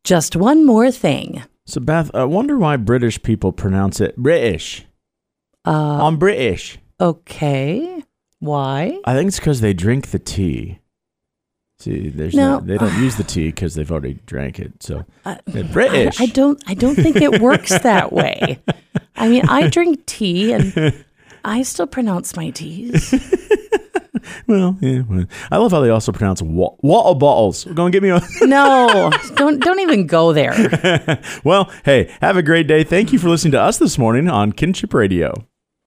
Just one more thing. So, Beth, I wonder why British people pronounce it British. I'm British. Okay. Why? I think it's because they drink the tea. See, they don't use the tea because they've already drank it. So, British. I don't think it works that way. I mean, I drink tea and I still pronounce my T's. Well, yeah. I love how they also pronounce water bottles. Go and get me a... No, don't even go there. Well, hey, have a great day. Thank you for listening to us this morning on Kinship Radio.